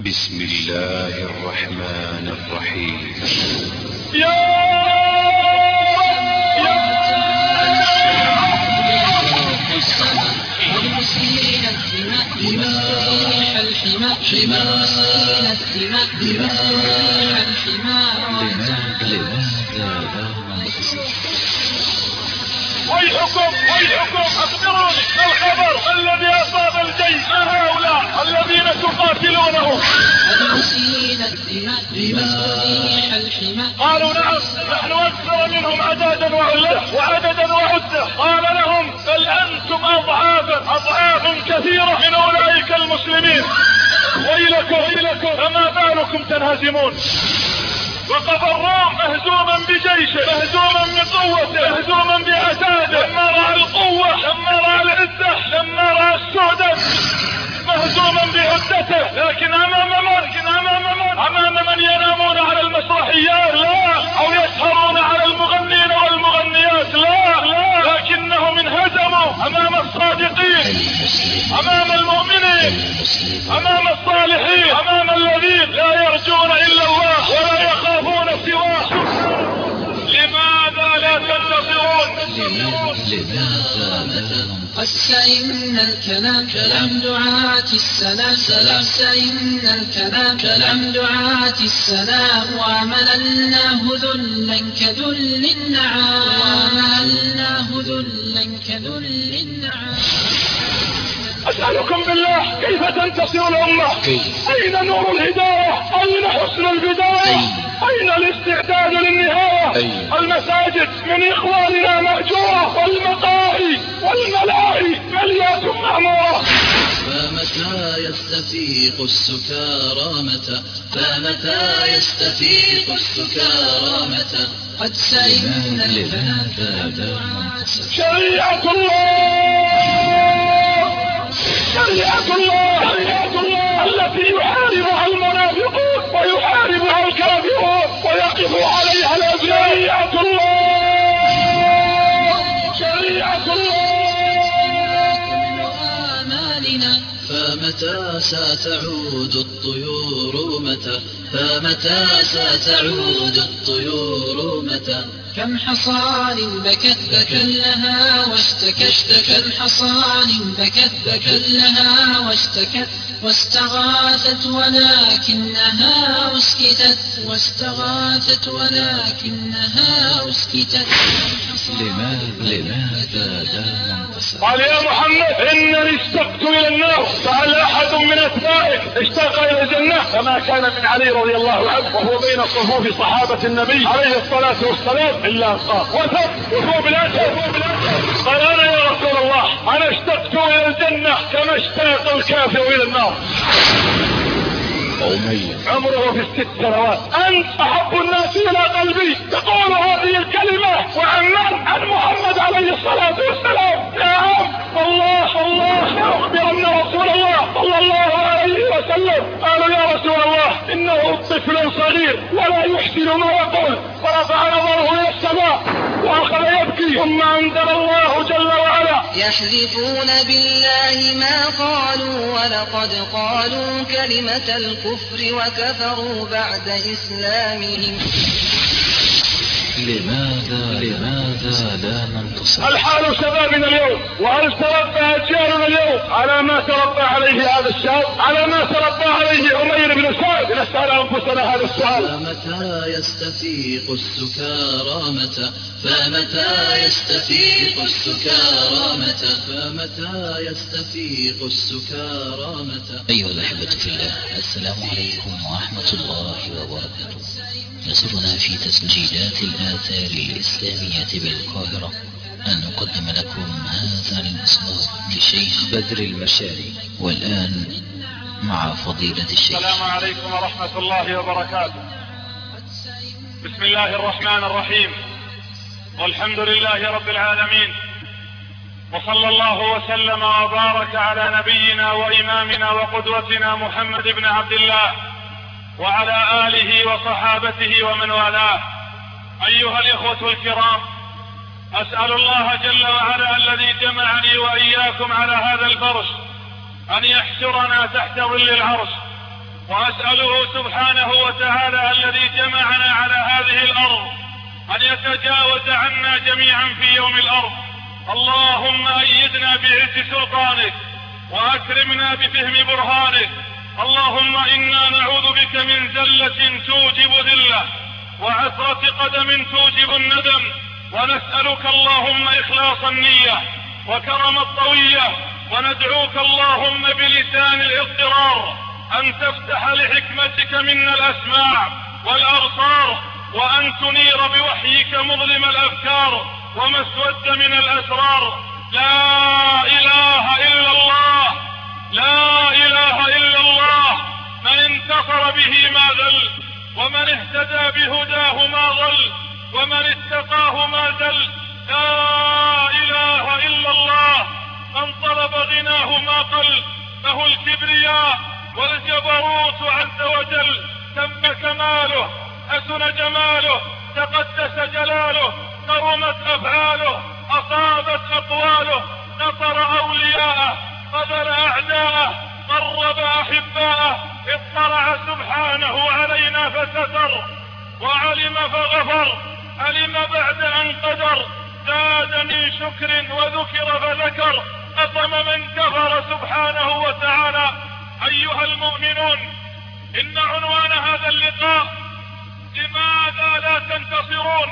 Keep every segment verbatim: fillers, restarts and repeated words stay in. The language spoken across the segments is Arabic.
بسم الله الرحمن الرحيم. يا المسلمين الدماء دماء الحماء حماء الدماء دماء الحماء. ويحكم ويحكم أخبروني الخبر الذي أصاب الجيش هؤلاء الذين تقاتلونهم. المسلمين الدماء دماء الحماء. قالوا نعم نحن أكثر منهم عددا وعدة وعددا وعدة. قال لهم بل أنتم أضعافا أضعاف كثيرة من أولئك المسلمين. ويلكم ويلكم فما بالكم تنهزمون. وقف الروم مهزوما بجيشه مهزوما بقوته مهزوما بعتاده. لما رأى القوة لما رأى العزة لما رأى السعدة مهزوما بعدته. لكن أمام من لكن أمام من أمام من ينامون على المسرحيات لا، أو يسهرون على المغنين والمغنيات لا لا، لكنهم انهزموا أمام الصادقين أمام المؤمنين أمام الصالحين أمام الذين لا يرجون إلا الله ولا يخافون سواه. لماذا لا تنتصرون؟ فإن الكلام كلام دعاة السلام سلام فإن الكلام كلام دعاة السلام. ومللناه ذلا كذل النعام ومللناه ذلا كذل النعام. أسألكم بالله كيف تنتصر الأمة؟ أين نور الهداية؟ أين حسن البداية؟ أين الاستعداد للنهاية؟ المساجد من إخواننا مهجورة والمقاهي والملاهي مليات مأمورة. فمتى يستفيق السكارى متى فمتى يستفيق السكارى متى قد سئمنا الكلام شريعة الله شريعة الله شريعة الله التي يحاربها المنافقون ويحاربها الكافرون ويقف عليها الأبرياء. شريعة الله شريعة الله آمالنا. فمتى ستعود الطيور متى فمتى ستعود الطيور متى كم حصان بكت بكى لها واشتكت كم حصان بكت بكى لها واشتكت واستغاثت ولكنها أسكتت واستغاثت ولكنها أسكتت. لماذا لا قال يا محمد إنني اشتقت إلى النار فهل أحد من أتباعك اشتاق إلى الجنة؟ فما كان من علي رضي الله عنه وهو بين صفوف صحابة النبي عليه الصلاة والسلام إلا قال وثب وثوب الأسد. قال أنا يا رسول الله أنا اشتقت إلى الجنة كما اشتاق الكافر إلى النار. عمره في الست سنوات أنت أحب الناس إلى قلبي تقول هذه الكلمة وعن من؟ عن محمد عليه الصلاة والسلام. يا عم الله الله أخبر أن رسول الله صلى الله عليه وسلم قالوا يا رسول الله إنه طفل صغير ولا يحسن ما يقول. ورفع نظره إلى السماء وأخذ يبكي ثم أنزل الله جل وعلا يحلفون بالله ما قالوا ولقد قالوا كلمة الكفر وكفروا بعد إسلامهم. لماذا لماذا لا ننتصر؟ الحال شبابنا اليوم وهل تربى أجيالنا اليوم على ما تربى عليه هذا الشاب على ما تربى عليه عمير بن سعد؟ نسأل أنفسنا هذا السؤال. فمتى يستفيق السكارى متى فمتى يستفيق السكارى متى فمتى يستفيق السكارى متى. أيها الأحبة في الله، السلام عليكم ورحمة الله وبركاته. يسرنا في تسجيلات الآثار الإسلامية بالقاهرة أن نقدم لكم هذا الإصدار للشيخ بدر المشاري. والآن مع فضيلة الشيخ. السلام عليكم ورحمة الله وبركاته. بسم الله الرحمن الرحيم والحمد لله رب العالمين وصلى الله وسلم وبارك على نبينا وإمامنا وقدوتنا محمد بن عبد الله وعلى آله وصحابته ومن والاه. أيها الإخوة الكرام، أسأل الله جل وعلا الذي جمعني وإياكم على هذا الفرش أن يحشرنا تحت ظل العرش وأسأله سبحانه وتعالى الذي جمعنا على هذه الأرض أن يتجاوز عنا جميعا في يوم الأرض. اللهم أيدنا بعز سلطانك وأكرمنا بفهم برهانك. اللهم إنا نعوذ بك من زلة توجب ذلة وعثرة قدم توجب الندم، ونسألك اللهم إخلاص النية وكرم الطوية، وندعوك اللهم بلسان الاضطرار أن تفتح لحكمتك منا الأسماع والأبصار، وأن تنير بوحيك مظلم الأفكار وما اسود من الأسرار. لا إله إلا الله، لا إله إلا الله. من انتصر به ما ذل، ومن اهتدى بهداه ما ضل، ومن اتقاه ما زل. لا إله إلا الله. من طلب غناه ما قل، فهو الكبرياء والجبروت عز وجل. تم كماله، حسن جماله، تقدس جلاله، كرمت أفعاله، أصابت أقواله، نصر أولياءه، قبل أعداءه، قرب أحباءه. اطلع سبحانه علينا فستر، وعلم فغفر، علم بعد أن قدر. زاد من شكر وذكر فذكر، قسم من كفر سبحانه وتعالى. أيها المؤمنون، إن عنوان هذا اللقاء لماذا لا تنتصرون،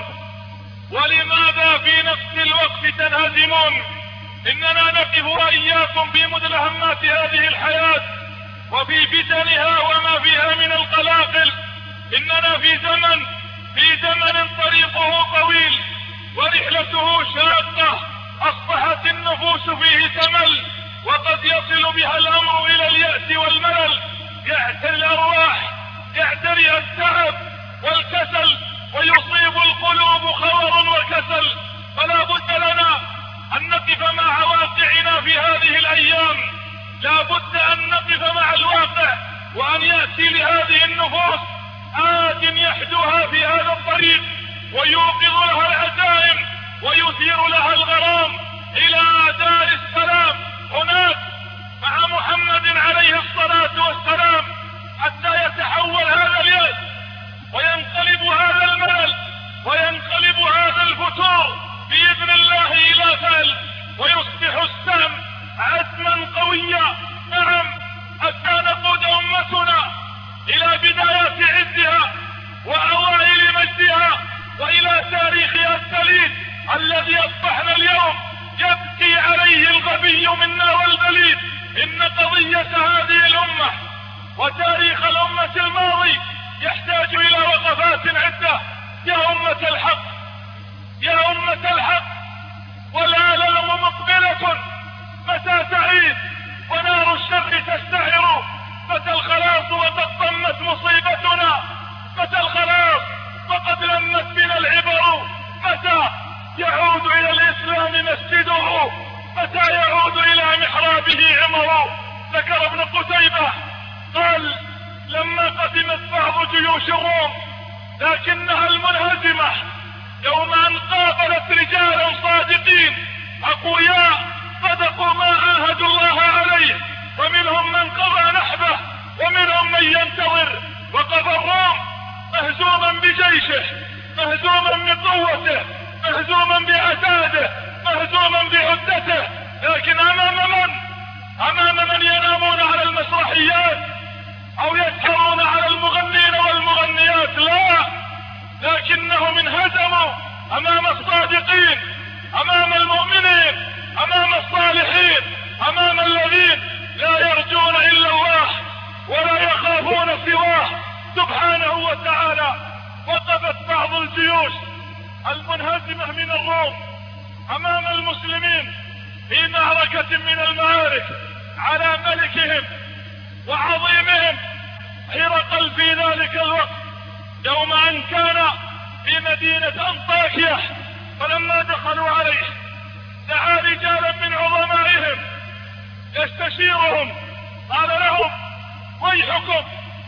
ولماذا في نفس الوقت تنهزمون. إننا نقف وإياكم في مدلهمات هذه الحياة وفي فتنها وما فيها من القلاقل. إننا في زمن في زمن طريقه طويل ورحلته شاقة، أصبحت النفوس فيه تمل، وقد يصل بها الأمر إلى اليأس والملل. يعتري الأرواح، يعتريها التعب والكسل، ويصيب القلوب خور وكسل. فلا بد لنا أن نقف مع واقعنا في هذه الأيام. لا بد أن نقف مع الواقع، وأن يأتي لهذه النفوس آت يحدوها في هذا الطريق ويوقظ لها العزائم ويثير لها الغرام إلى دار السلام هناك مع محمد عليه الصلاة والسلام، حتى يتحول هذا اليأس وينقلب هذا الملل وينقلب هذا الفتور بإذن الله إلى فعل، ويصبح السهم عزما قويا. نعم، حتى نقود أمتنا إلى بدايات عزها وأوائل مجدها، وإلى تاريخها السليم الذي أصبحنا اليوم يبكي عليه الغبي منا والبليد. إن قضية هذه الأمة وتاريخ الأمة الماضي يحتاج إلى وقفات عدة. يا أمة الحق، يا أمة الحق، والآلام مقبلة، متى تعيد ونار الشر تستعر؟ متى الخلاص وقد طمت مصيبتنا؟ متى الخلاص وقد لمت بنا العبر؟ متى يعود إلى الإسلام مسجده؟ متى يعود إلى محرابه عمر؟ ذكر ابن قتيبة قال: لما قدمت بعض جيوش الروم لكنها المنهزمة يوم أن قابلت رجالا صادقين أقوياء صدقوا ما عاهدوا الله عليه، ومنهم من قضى نحبه ومنهم من ينتظر. وقف الروم مهزوما بجيشه، مهزوما بقوته، مهزوما بعتاده، مهزوما بعدته، لكن أمام من؟ أمام من ينامون على المسرحيات أو يسهرون على المغنين والمغنيات؟ لا، لكنهم انهزموا أمام الصادقين، أمام المؤمنين، أمام الصالحين، أمام الذين لا يرجون إلا الله ولا يخافون سواه سبحانه وتعالى. وقفت بعض الجيوش المنهزمة من الروم أمام المسلمين في معركة من المعارك على ملكهم وعظيمهم هرقل في ذلك الوقت، يوم أن كان في مدينة أنطاكيا. فلما دخلوا عليه دعا رجالا من عظمائهم يستشيرهم، قال لهم: ويحكم،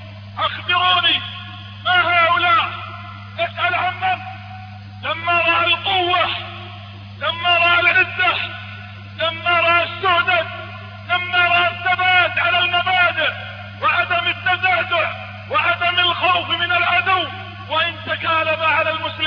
أخبروني ما هؤلاء؟ اسأل عن من؟ لما رأى القوة، لما رأى العزة، لما رأى السعدة، لما رأى الثبات على المبادئ وعدم التزعزع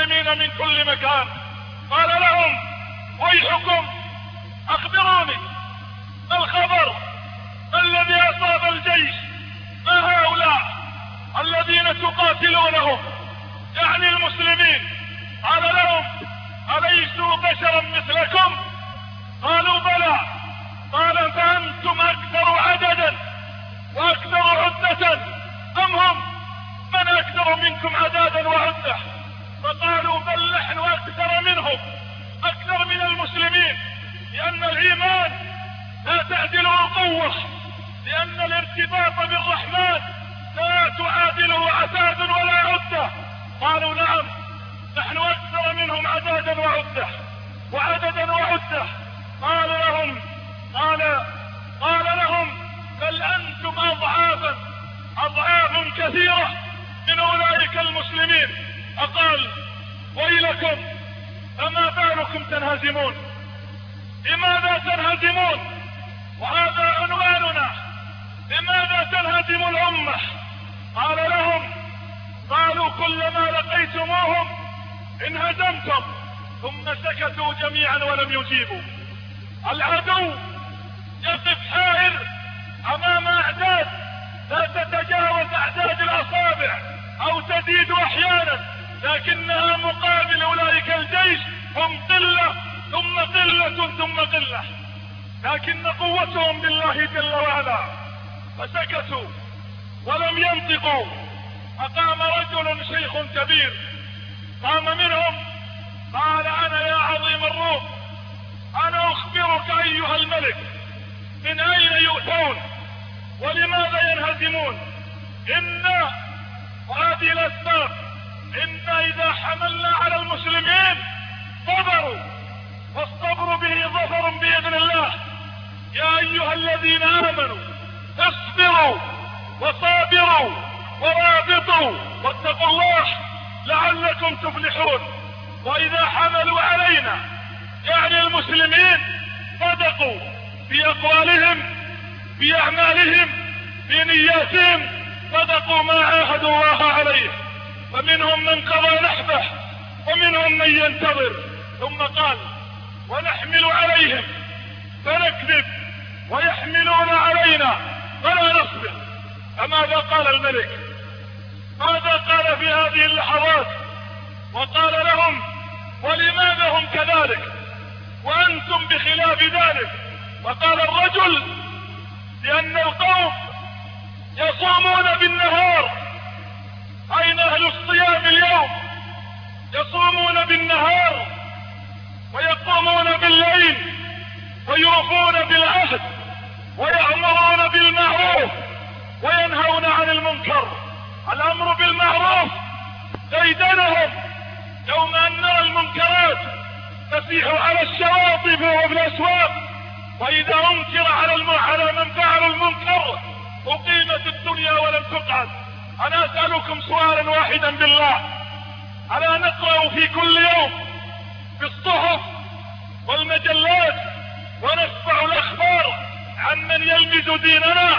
المسلمين من كل مكان. قال لهم ويحكم اخبروني ما الخبر الذي اصاب الجيش؟ ما هؤلاء الذين تقاتلونهم يعني المسلمين؟ قال لهم أليسوا بشرا مثلكم؟ قالوا بلى. قال فأنتم أكثر عددا وأكثر عدة أم هم؟ من أكثر منكم عددا وعدة؟ فقالوا بل نحن أكثر منهم، أكثر من المسلمين، لأن الإيمان لا تعدله قوة، لأن الارتباط بالرحمن لا تعادله عتاد ولا عدة. قالوا نعم نحن أكثر منهم عددا وعدة وعددا وعدة. قال لهم قال قال لهم بل أنتم أضعافا أضعاف كثيرة من أولئك المسلمين. فقال ويلكم فما بالكم تنهزمون؟ لماذا تنهزمون؟ وهذا عنواننا، لماذا تنهزم الأمة؟ قال لهم قالوا كلما لقيتموهم انهزمتم. ثم سكتوا جميعا ولم يجيبوا. العدو يقف حائر امام اعداد لا تتجاوز اعداد الاصابع او تزيد احيانا، لكنها مقابل اولئك الجيش هم قلة ثم قلة ثم قلة، لكن قوتهم بالله جل وعلا. فسكتوا ولم ينطقوا. فقام رجل شيخ كبير، قام منهم قال انا يا عظيم الروم انا اخبرك ايها الملك من اين يؤتون ولماذا ينهزمون. ان وهذه الاسباب ان اذا حملنا على المسلمين صبروا، والصبر به ظفر باذن الله. يا ايها الذين امنوا اصبروا وصابروا ورابطوا واتقوا الله لعلكم تفلحون. واذا حملوا علينا يعني المسلمين صدقوا في اقوالهم في اعمالهم في نياتهم، صدقوا ما عاهدوا الله عليه، فمنهم من قضى نحبه ومنهم من ينتظر. ثم قال ونحمل عليهم فنكذب ويحملون علينا فلا نصبر. فماذا قال الملك؟ ماذا قال في هذه اللحظات؟ وقال لهم ولماذا هم كذلك وأنتم بخلاف ذلك؟ وقال الرجل لأن القوم يصومون بالنهار. أين أهل الصيام اليوم؟ يصومون بالنهار ويقومون بالليل ويوفون بالعهد ويأمرون بالمعروف وينهون عن المنكر. الأمر بالمعروف ديدنهم يوم أن نرى المنكرات تسيح على الشواطئ وفي الأسواق، وإذا أنكر على على من فعل المنكر أقيمت الدنيا ولم تقعد. أنا أسألكم سؤالا واحدا بالله، ألا نقرأ في كل يوم في الصحف والمجلات ونسمع الأخبار عن من يلمز ديننا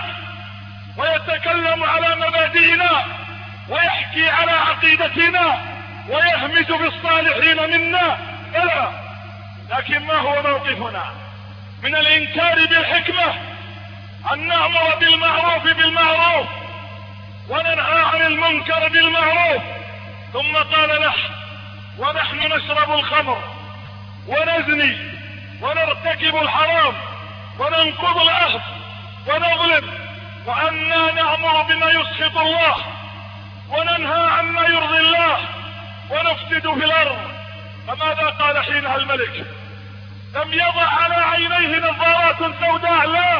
ويتكلم على مبادئنا ويحكي على عقيدتنا ويهمز بالصالحين منا؟ بلى، لكن ما هو موقفنا من الإنكار بالحكمة؟ أن نأمر بالمعروف بالمعروف وننهى عن المنكر بالمعروف. ثم قال له ونحن نشرب الخمر ونزني ونرتكب الحرام وننقض العهد ونظلم، وأنا نأمر بما يسخط الله وننهى عما يرضي الله ونفسد في الأرض. فماذا قال حينها الملك؟ لم يضع على عينيه نظارات سوداء، لا،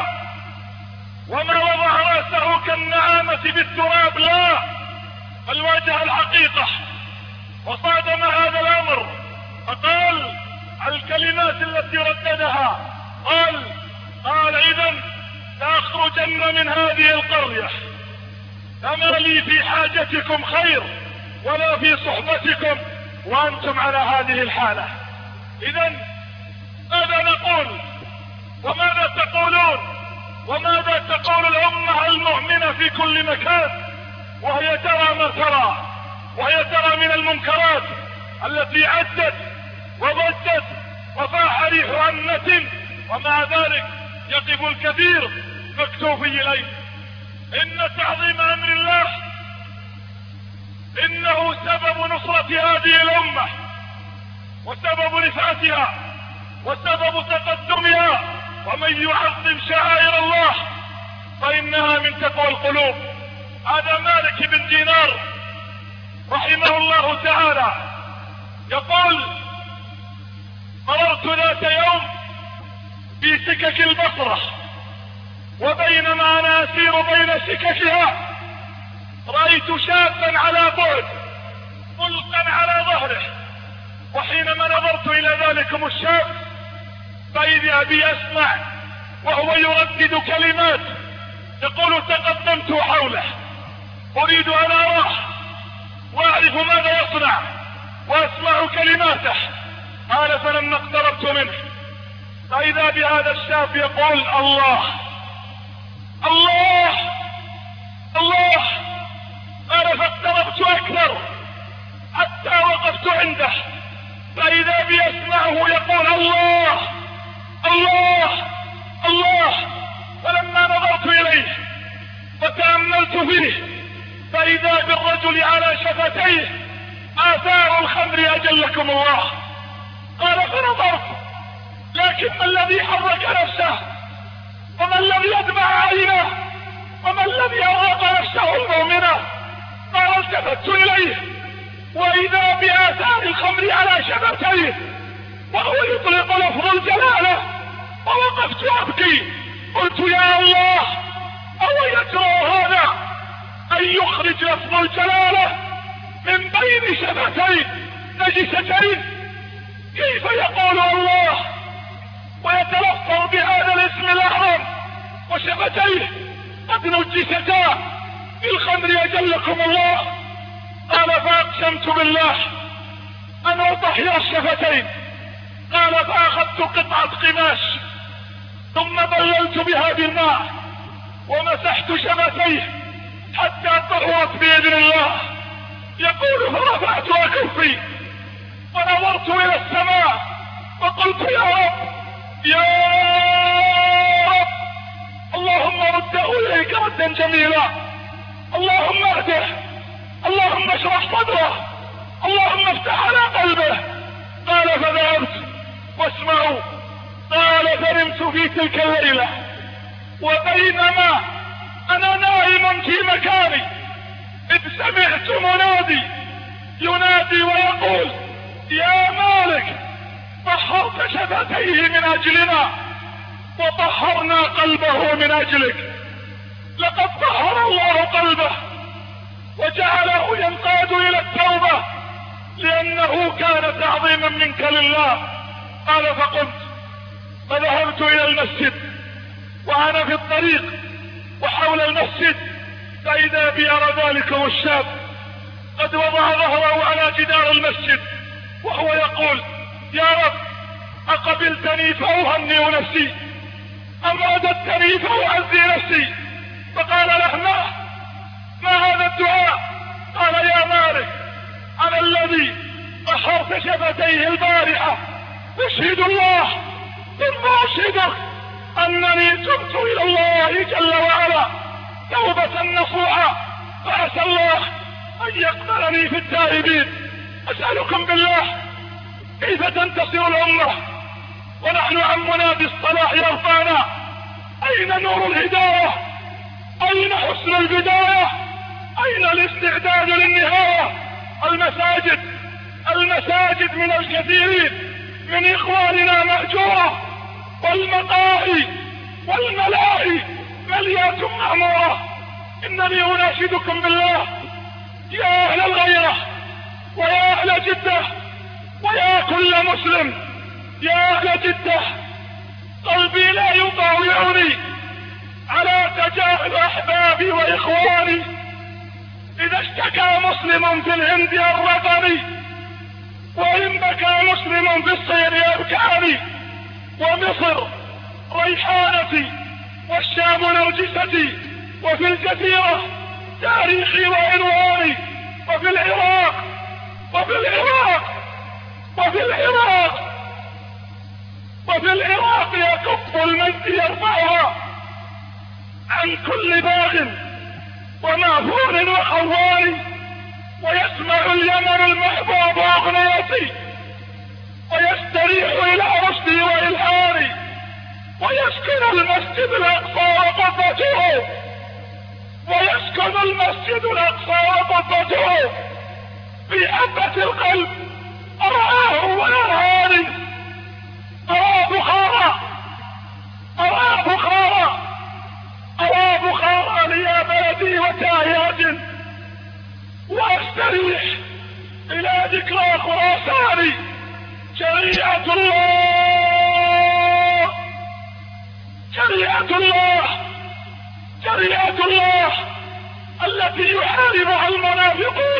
وما وضع رأسه كالنعامة بالتراب، لا، بل واجه الحقيقة وصادم هذا الأمر. فقال الكلمات التي رددها، قال قال إذن لأخرجن من هذه القرية، فما لي في حاجتكم خير ولا في صحبتكم وأنتم على هذه الحالة. إذن ماذا نقول وماذا تقولون وماذا تقول الأمة المؤمنة في كل مكان وهي ترى ما ترى، وهي ترى من المنكرات التي عدت وضجت وفاح ريح أمة، ومع ذلك يقف الكثير مكتوفي إليه. إن تعظيم أمر الله إنه سبب نصرة هذه الأمة وسبب رفعتها وسبب تقدمها، ومن يعظم شعائر الله فإنها من تقوى القلوب. هذا مالك بن دينار رحمه الله تعالى يقول: مررت ذات يوم في سكك البصرة، وبينما أنا أسير بين سككها رأيت شابا على بعد ملقا على ظهره، وحينما نظرت إلى ذلكم الشاب فإذا بي أسمع وهو يردد كلمات يقول: تقدمت حوله أريد أن أراه وأعرف ماذا يصنع وأسمع كلماته. قال: فلما اقتربت منه فإذا بهذا الشاب يقول: الله الله الله. قال: فاقتربت أكثر حتى وقفت عنده فإذا بي أسمعه يقول: الله الله الله. فلما نظرت إليه وتأملت فيه فإذا بالرجل على شفتيه آثار الخمر أجلكم الله. قال: فنظرت، لكن ما الذي حرك نفسه وما الذي يدمع عينه وما الذي أراق نفسه المؤمنة؟ قال: التفت إليه وإذا بآثار الخمر على شفتيه وهو يطلق لفظ الجلالة، ووقفت أبكي. قلت: يا الله، أو يجرى هذا أن يخرج لفظ الجلالة من بين شفتين نجستين؟ كيف يقول الله ويتلفظ بهذا الاسم الأعظم وشفتيه قد نجستا بالخمر أجلكم الله؟ قال: فأقسمت بالله أن أطهر الشفتين. قال: فأخذت قطعة قماش ثم بللت بها بالماء ومسحت شفتيه حتى طهرت بإذن الله. يقول: فرفعت أكفي ونظرت إلى السماء وقلت: يا رب يا رب، اللهم رده إليك ردا جميلا، اللهم اهده، اللهم اشرح صدره، اللهم افتح على قلبه. قال: فذهبت. واسمعوا، قال: فنمت في تلك الليلة وبينما أنا نائم في مكاني إذ سمعت منادي ينادي ويقول: يا مالك، طهرت شفتيه من أجلنا وطهرنا قلبه من أجلك. لقد طهر الله قلبه وجعله ينقاد إلى التوبة لأنه كان تعظيما منك لله. قال: فقمت فذهبت إلى المسجد، وأنا في الطريق وحول المسجد فإذا بي أرى ذلكم الشاب قد وضع ظهره على جدار المسجد وهو يقول: يا رب، أقبلتني فأهنئ نفسي أم رددتني فأعزي نفسي؟ فقال له: ما ما هذا الدعاء؟ قال: يا مالك، أنا الذي طهرت شفتيه البارحة، أشهد الله ثم أشهدك أنني تبت إلى الله جل وعلا توبة نصوحة، فأسأل الله أن يقبلني في التائبين. أسألكم بالله، كيف تنتصر الأمة ونحن عن منادي الصلاح يرفعنا؟ أين نور الهداية؟ أين حسن البداية؟ أين الاستعداد للنهاية؟ المساجد المساجد من الكثيرين من إخواننا مهجورة، والمقاهي والملاهي مليات معمورة. إنني أناشدكم بالله يا أهل الغيرة ويا أهل جدة ويا كل مسلم، يا أهل جدة، قلبي لا يطاوعني على تجاهل أحبابي وإخواني. إذا اشتكى مسلم في الهند أرغبني، وإن بكى مسلم في الصير أبكاني. ومصر ريحانتي والشام نرجستي، وفي الجزيرة تاريخي وعنواني، وفي العراق وفي العراق التي يرفعها عن كل باغ ومأثور وخوان، ويسمع اليمن المحبوب أغنيتي ويستريح إلى رشدي وإلهامي، ويسكن المسجد الأقصى وقبته ويسكن المسجد الأقصى وقبته في حبة القلب أرآه ويرهاني. أرى بخارى أرى بخارى أرى بخارى لي بلدي وتاهيات، وأستريح إلى ذكرى خراساني. شريعة الله شريعة الله شريعة الله التي يحاربها المنافقون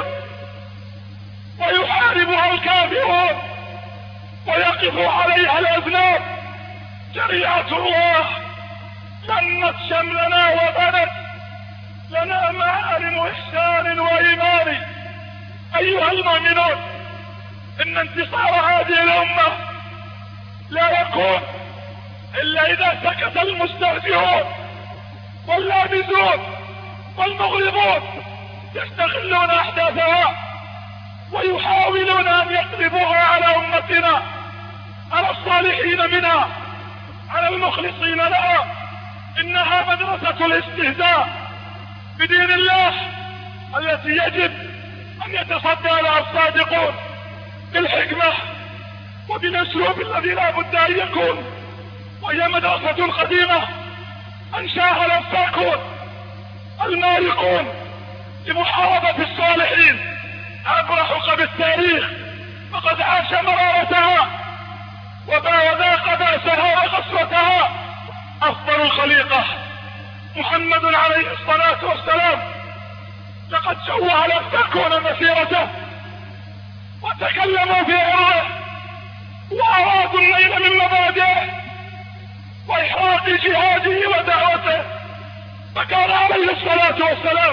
ويحاربها الكافرون ويقف عليها الأذناب. شريعة الله لنت شملنا وبنت لنا معالم إحسان وإيمان. أيها المؤمنون، إن انتصار هذه الأمة لا يكون إلا إذا سكت المستهزئون واللابزون والمغرضون يستغلون أحداثها ويحاولون أن يقلبوها على أمتنا، على الصالحين منها، على المخلصين لها. إنها مدرسة الاستهزاء بدين الله التي يجب أن يتصدى لها الصادقون بالحكمة وبالأسلوب الذي لا بد أن يكون. وهي مدرسة قديمة أنشاها الأفاكون المارقون لمحاربة الصالحين عبر حقب التاريخ، فقد عاش مرارتها وذاق بأسها وقسوتها أفضل الخليقة محمد عليه الصلاة والسلام. لقد شوه الأفاكون مسيرته وتكلموا في عرضه وأرادوا الليل من مبادئه وإحراق جهاده ودعوته، فكان عليه الصلاة والسلام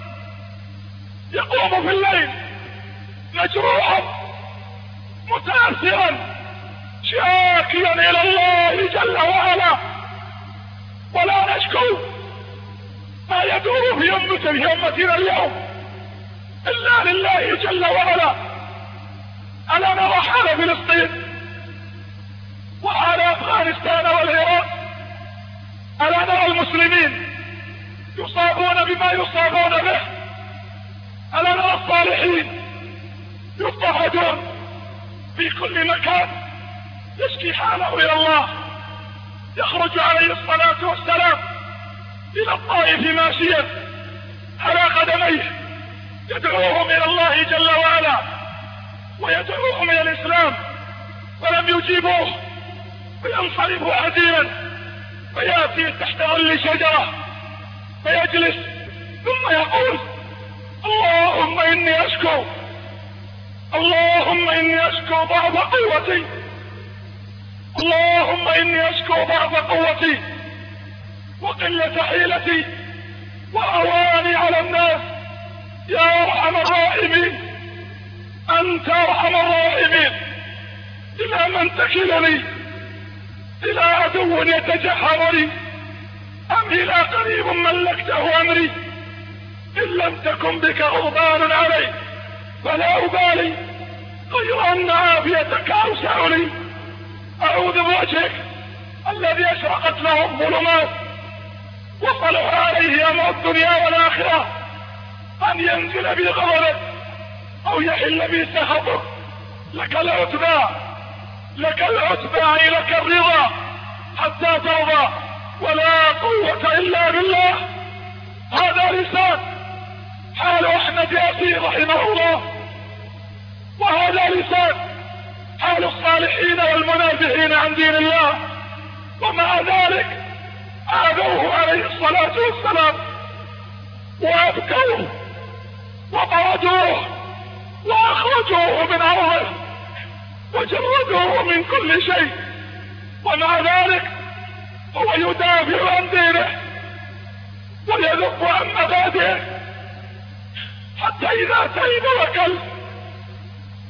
يقوم في الليل مجروحا متأثرا شاكيا إلى الله جل وعلا، ولا نشكو ما يدور في أمتنا في أمتنا اليوم إلا لله جل وعلا. ألا نرى حال فلسطين وحال أفغانستان والعراق؟ ألا نرى المسلمين يصابون بما يصابون به؟ ألا نرى الصالحين يضطهدون في كل مكان؟ يشكي حاله إلى الله. يخرج عليه الصلاة والسلام إلى الطائف ماشيا على قدميه يدعوهم إلى الله جل وعلا ويدعوهم إلى الإسلام، ولم يجيبوه فينصرف حزينا فيأتي تحت ظل شجرة فيجلس ثم يقول: اللهم إني أشكو اللهم إني أشكو ضعف قوتي اللهم إني أشكو ضعف قوتي وقلة حيلتي وأواني على الناس يا أرحم الراحمين، أنت أرحم الراحمين. إلى من تكلني؟ إلى عدو يتجهرني أم إلى قريب ملكته أمري؟ إن لم تكن بك غضبان علي فلا أبالي، غير أن عافيتك أوسع لي. أعوذ بوجهك الذي أشرقت له الظلمات وصلح عليه أمر الدنيا والآخرة أن ينزل بي غضبك أو يحل بي سخطك. لك العتبى لك العتبى لك الرضا حتى ترضى، ولا قوة إلا بالله. هذا لسان حال أحمد ياسين رحمه الله، وهذا لسان حال الصالحين والمنافقين عن دين الله، ومع ذلك آذوه عليه الصلاة والسلام وأبكوه وطردوه وأخرجوه من أرضه وجردوه من كل شيء، ومع ذلك هو يدافع عن دينه ويذب عن مبادئه حتى إذا تعب وكل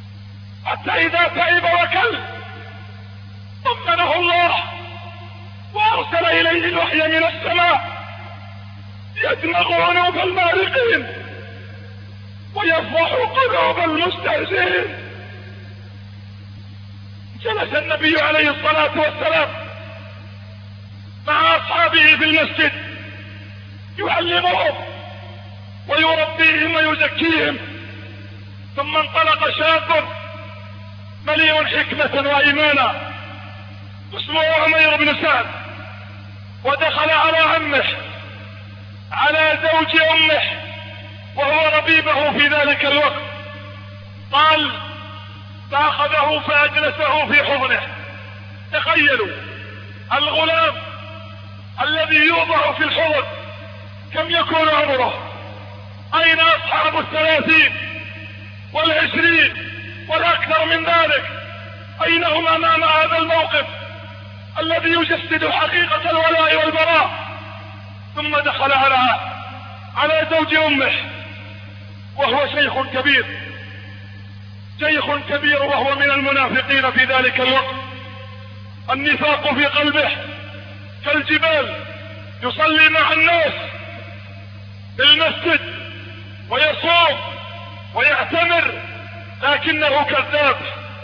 حتى إذا تعب وكل طمنه الله وارسل اليه الوحي من السماء يدمغ عنوف المارقين ويفضح قلوب المستهزئين. جلس النبي عليه الصلاة والسلام مع اصحابه في المسجد يعلمهم ويربيهم ويزكيهم، ثم انطلق شاب مليء حكمة وايمانا اسمه عمير بن سعد، ودخل على عمه على زوج امه وهو ربيبه في ذلك الوقت. قال فاخذه فاجلسه في حضنه. تخيلوا الغلام الذي يوضع في الحضن كم يكون عمره؟ اين اصحاب الثلاثين والعشرين والاكثر من ذلك؟ اين هم امام هذا الموقف الذي يجسد حقيقة الولاء والبراء؟ ثم دخل على على زوج امه وهو شيخ كبير، شيخ كبير وهو من المنافقين في ذلك الوقت، النفاق في قلبه كالجبال، يصلي مع الناس في المسجد ويصوم ويعتمر، لكنه كذاب،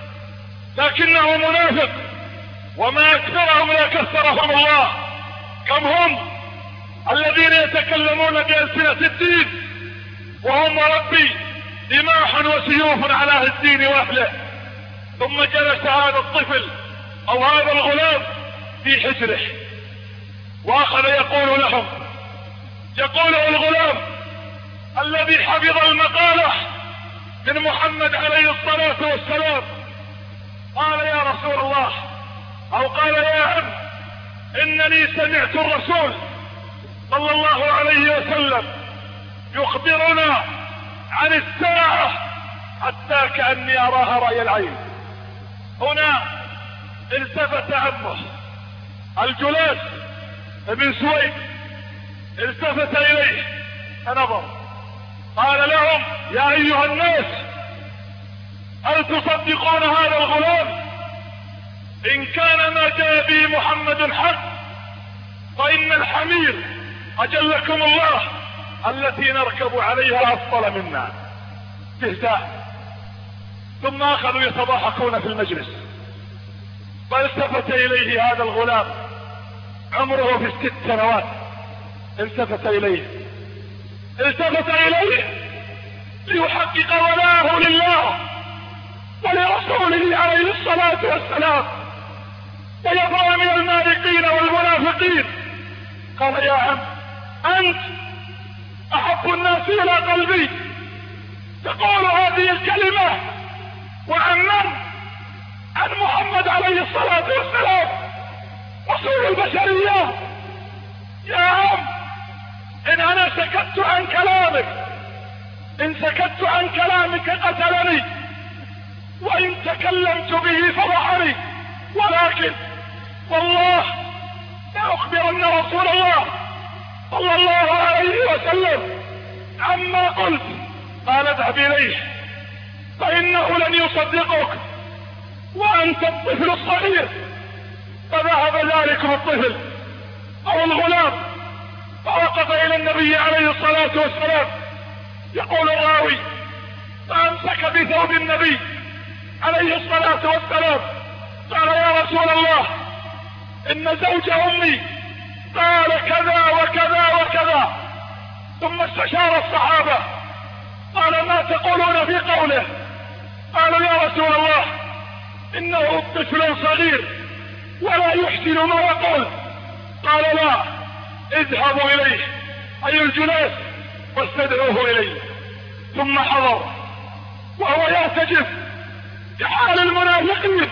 لكنه منافق، وما اكثرهم لا كثرهم الله. كم هم الذين يتكلمون بألسنة الدين وهم ربي رماح وسيوف على الدين واهله. ثم جلس هذا الطفل او هذا الغلام في حجره واخذ يقول لهم، يقول الغلام الذي حفظ المقالة من محمد عليه الصلاة والسلام، قال يا رسول الله، او قال يا عم انني سمعت الرسول صلى الله عليه وسلم يخبرنا عن الساعة حتى كأني اراها رأي العين. هنا التفت عمه الجلاس ابن سويد، التفت اليه فنظر، قال لهم يا ايها الناس هل تصدقون هذا الغلام؟ ان كان ما جاء به محمد حق فان الحمير اجلكم الله التي نركب عليها افضل منا. استهزاء. ثم اخذوا يتضاحكون في المجلس، فالتفت اليه هذا الغلام عمره في الست سنوات، التفت اليه التفت اليه ليحقق ولاءه لله ولرسوله عليه الصلاة والسلام ويبرأ من المارقين والمنافقين. قال يا عم انت احب الناس الى قلبي تقول هذه الكلمة وعن من؟ عن محمد عليه الصلاة والسلام رسول البشرية. يا عم ان انا سكت عن كلامك، ان سكت عن كلامك قتلني، وان تكلمت به فضحني، ولكن والله لأخبرن رسول الله صلى الله عليه وسلم عما قلت. قال اذهب اليه فانه لن يصدقك وانت الطفل الصغير. فذهب ذلك الطفل او الغلام فوقف الى النبي عليه الصلاة والسلام، يقول الراوي فامسك بثوب النبي عليه الصلاة والسلام، قال يا رسول الله ان زوج امي قال كذا وكذا وكذا. ثم استشار الصحابة قال ما تقولون في قوله؟ قالوا يا رسول الله انه طفل صغير ولا يحسن ما يقول. قال لا، اذهبوا اليه اي الجلاس واستدعوه اليه. ثم حضر وهو يهتجف بحال المنافقين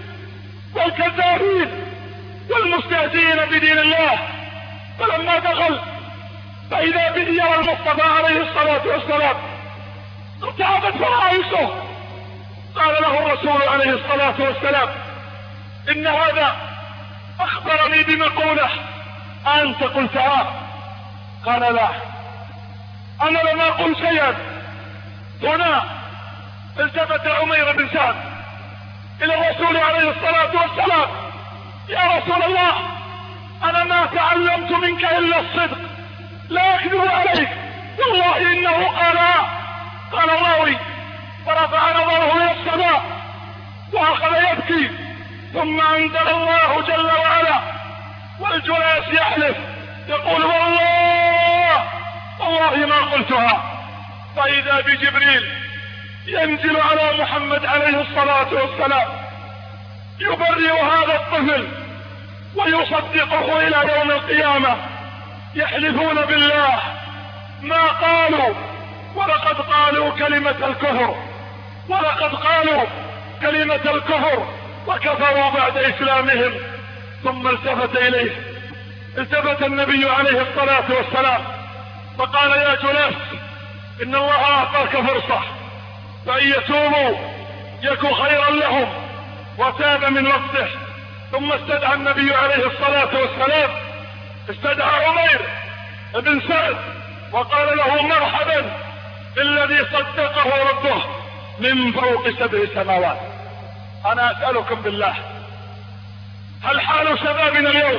والكذابين والمستهزئين بدين الله. فلما دخل فاذا به يرى المصطفى عليه الصلاة والسلام ارتعبت فرائصه. قال له الرسول عليه الصلاة والسلام ان هذا اخبرني بمقولة انت قلتها. قال لا، انا لم اقل شيئا. هنا التفت عمير بن سعد الى الرسول عليه الصلاة والسلام، يا رسول الله انا ما تعلمت منك الا الصدق، لا اكذب عليك، والله انه قال قال الراوي فرفع نظره الى السماء واخذ يبكي، ثم انزل الله جل وعلا والجلاس يحلف يقول والله والله ما قلتها، فاذا بجبريل ينزل على محمد عليه الصلاة والسلام يبرئ هذا الطفل ويصدقه الى يوم القيامة، يحلفون بالله ما قالوا، ولقد قالوا كلمة الكفر ولقد قالوا كلمة الكفر وكفروا بعد اسلامهم. ثم التفت اليه التفت النبي عليه الصلاة والسلام فقال يا جلاس ان الله اعطاك فرصة، فان يتوبوا يكن خيرا لهم، وتاب من وقته. ثم استدعى النبي عليه الصلاة والسلام استدعى عمير بن سعد وقال له مرحبا بالذي صدقه ربه من فوق سبع سماوات. انا اسألكم بالله، هل حال شبابنا اليوم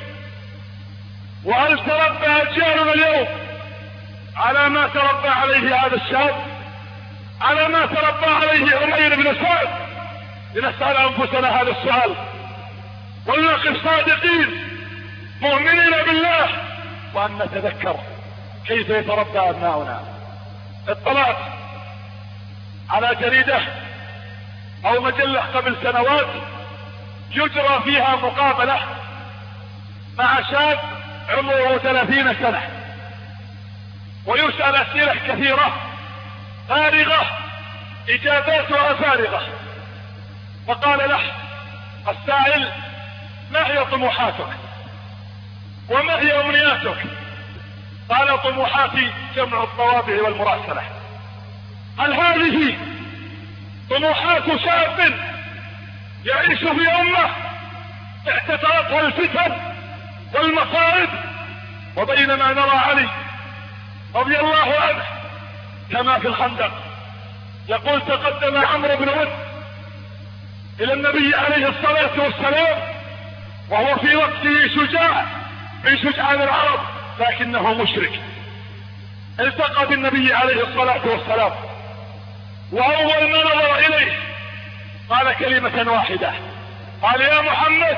وهل تربى اجيالنا اليوم على ما تربى عليه هذا الشاب، على ما تربى عليه عمير بن سعد؟ لنسأل انفسنا هذا السؤال ولنقف صادقين مؤمنين بالله، وان نتذكر كيف يتربى ابناؤنا. اطلعت على جريدة او مجلة قبل سنوات يجرى فيها مقابلة مع شاب عمره ثلاثين سنة ويسأل اسئلة كثيرة فارغة اجاباتها فارغة، فقال له السائل ما هي طموحاتك وما هي امنياتك؟ قال طموحاتي جمع الطوابع والمراسلة. هل هذه طموحات شاب يعيش في امه اعتترتها الفتن والمصائب؟ وبينما نرى علي رضي الله عنه كما في الخندق يقول تقدم عمرو بن ود الى النبي عليه الصلاة والسلام وهو في وقته شجاع من شجعان العرب لكنه مشرك، التقى بالنبي عليه الصلاة والسلام واول ما نظر اليه قال كلمة واحدة، قال يا محمد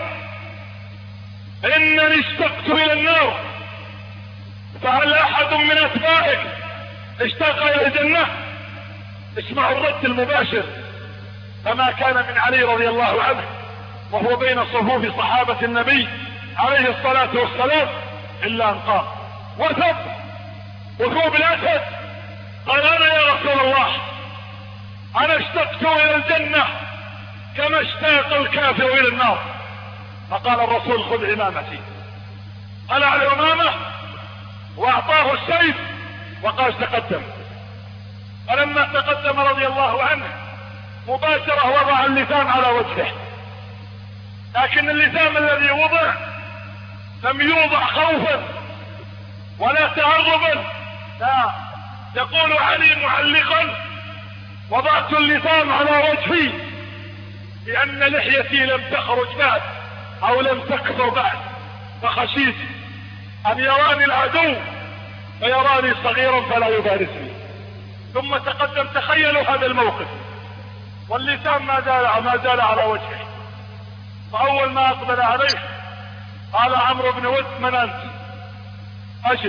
انني اشتقت الى النار، فهل احد من اتباعك اشتاق الى الجنة؟ اسمعوا الرد المباشر، فما كان من علي رضي الله عنه وهو بين صفوف صحابة النبي عليه الصلاة والسلام الا ان قام وثب وثوب الاسد قال انا يا رسول الله انا اشتقت الى الجنة كما اشتاق الكافر الى النار. فقال الرسول خذ عمامتي، قلع العمامة واعطاه السيف وقال تقدم. فلما تقدم رضي الله عنه مباشرة وضع اللثام على وجهه، لكن اللثام الذي وضع لم يوضع خوفا ولا تهربا، لا، يقول علي معلقا وضعت اللثام على وجهي لأن لحيتي لم تخرج بعد أو لم تكثر بعد، فخشيت أن يراني العدو فيراني صغيرا فلا يبارزني. ثم تقدم، تخيلوا هذا الموقف واللثام ما زال ما زال على وجهه، فأول ما أقبل عليه قال عمرو بن ود من أنت؟ أجب.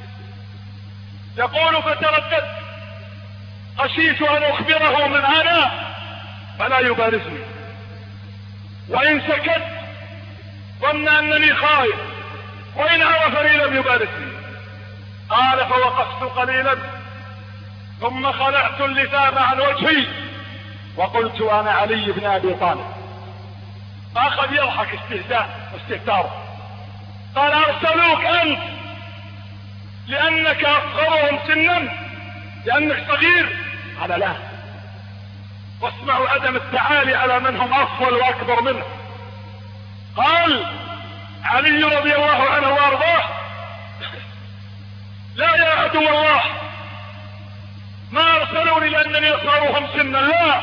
يقول فترددت خشيت أن أخبره من أنا فلا يبارزني، وإن سكت ظن أنني خائف، وإن عرفني لم يبارزني. قال فوقفت قليلا ثم خلعت اللثام عن وجهي وقلت أنا علي بن أبي طالب. فأخذ يضحك استهزاء واستهتار. قال أرسلوك أنت لأنك أصغرهم سنا، لأنك صغير؟ قال لا، واسمعوا عدم التعالي على من هم أفضل وأكبر منه. قال علي رضي الله عنه وأرضاه لا يا عدو الله، ما أرسلوني لأنني أصغرهم سنا، لا،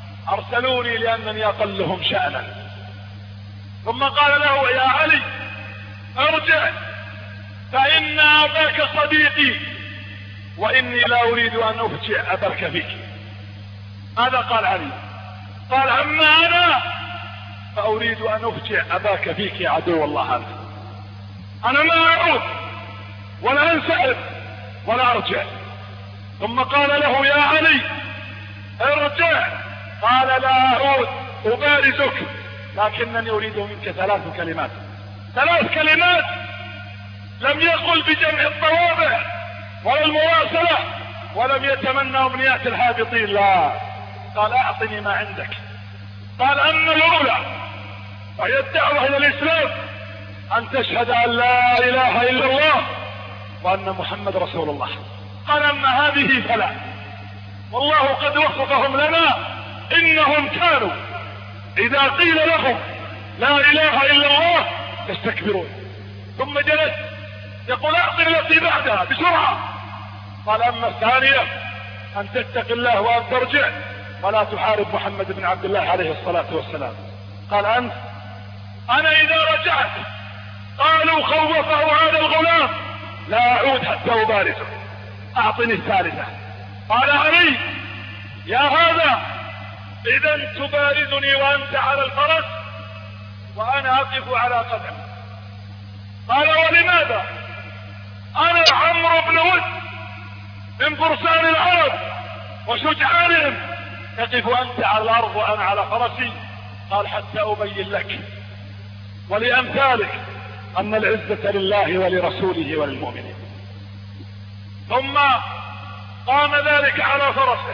أرسلوني لأنني أقلهم شأنا. ثم قال له يا علي ارجع فإن أباك صديقي وإني لا أريد أن أفجع أباك فيك. هذا قال علي. قال أما أنا فأريد أن أفجع أباك فيك يا عدو الله أنت. أنا ما أعود ولا أنسحب ولا أرجع. ثم قال له يا علي ارجع. قال لا أعود أبارزك لكنني أريد منك ثلاث كلمات. ثلاث كلمات لم يقل بجمع الطوابع ولا المواصلة ولم يتمنى أمنيات الهابطين، لا، قال أعطني ما عندك. قال أما الأولى وهي الدعوة إلى الإسلام أن تشهد أن لا إله إلا الله وأن محمد رسول الله. قال أما هذه فلا، والله قد وصفهم لنا إنهم كانوا إذا قيل لهم لا إله إلا الله يستكبرون. ثم جلس يقول أعطني التي بعدها بسرعة. قال أما الثانية أن تتق الله وأن ترجع ولا تحارب محمد بن عبد الله عليه الصلاة والسلام. قال أنت؟ أنا إذا رجعت قالوا خوفه هذا الغلام لا أعود حتى أبارزه. أعطني الثالثة. قال علي يا هذا إذا تبارزني وأنت على الفرس وأنا أقف على قدم. قال ولماذا؟ أنا عمرو بن ود من فرسان العرب وشجعانهم، تقف أنت على الأرض وأنا على فرسي. قال حتى أبين لك ولأمثالك أن العزة لله ولرسوله وللمؤمنين. ثم قام ذلك على فرسه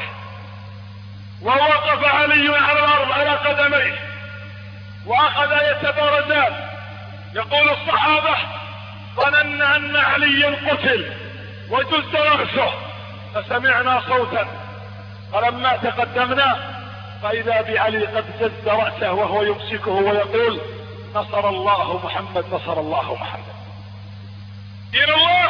ووقف علي على الأرض على قدميه وأخذ يتبارزان. يقول الصحابة ظننا أن عليا قتل وجز رأسه فسمعنا صوتا فلما تقدمنا فإذا بعلي قد جز رأسه وهو يمسكه ويقول نصر الله محمد نصر الله محمد. دين الله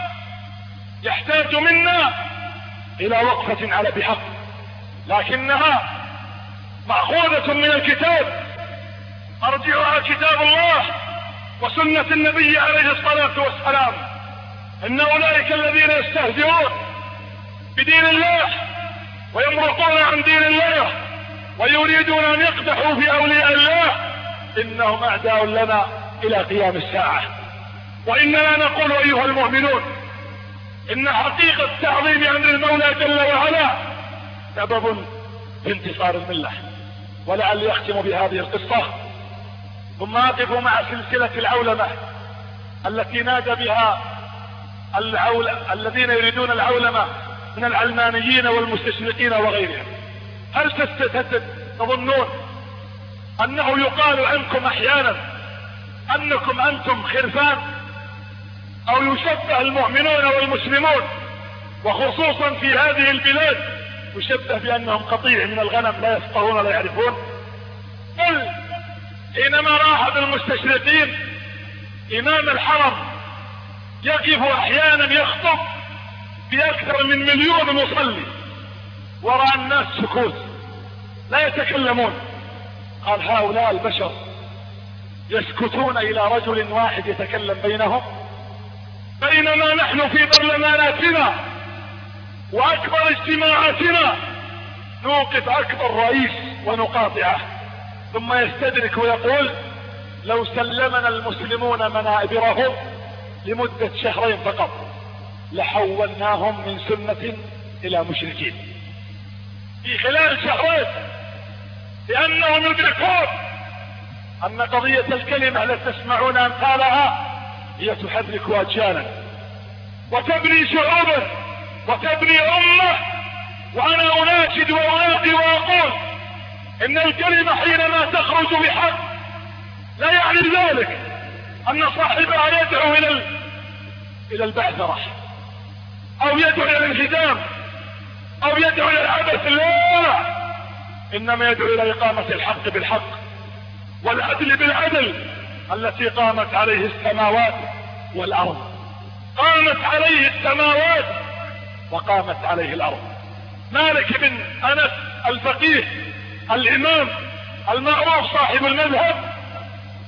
يحتاج منا إلى وقفة على بحق، لكنها مأخوذة من الكتاب، أرجعها كتاب الله وسنة النبي عليه الصلاة والسلام. إن أولئك الذين يستهزئون بدين الله ويمرقون عن دين الله ويريدون أن يقدحوا في أولياء الله إنهم أعداء لنا إلى قيام الساعة. وإننا نقول أيها المؤمنون إن حقيقة تعظيم أمر المولى جل وعلا سبب في انتصار الملة. ولعلي أختم بهذه القصة ثم أقف مع سلسلة العولمة التي نادى بها العول... الذين يريدون العولمة من العلمانيين والمستشرقين وغيرهم. هل تظنون أنه يقال عنكم أحيانا أنكم أنتم خرفان، أو يشبه المؤمنون والمسلمون وخصوصا في هذه البلاد يشبه بأنهم قطيع من الغنم لا يفقهون ولا يعرفون؟ بل حينما رأى أحد المستشرقين إمام الحرم يقف أحيانا يخطب بأكثر من مليون مصلي ورأى الناس سكوت لا يتكلمون، قال هؤلاء البشر يسكتون إلى رجل واحد يتكلم بينهم، بينما نحن في برلماناتنا وأكبر اجتماعاتنا نوقف أكبر رئيس ونقاطعه. ثم يستدرك ويقول لو سلمنا المسلمون منابرهم لمدة شهرين فقط لحولناهم من سنة إلى مشركين في خلال شهرين، لأنهم يدركون أن قضية الكلمة التي تسمعون أمثالها هي تحرك أجيالا وتبني شعوبا وتبني أمة. وأنا أناشد وأنادي وأقول إن الكلمة حينما تخرج بحق لا يعني ذلك أن صاحبها يدعو إلى ال... إلى البعثرة أو يدعو إلى الانهدام أو يدعو إلى العبث، لا، إنما يدعو إلى إقامة الحق بالحق والعدل بالعدل التي قامت عليه السماوات والأرض. قامت عليه السماوات وقامت عليه الأرض. مالك بن أنس الفقيه الإمام المعروف صاحب المذهب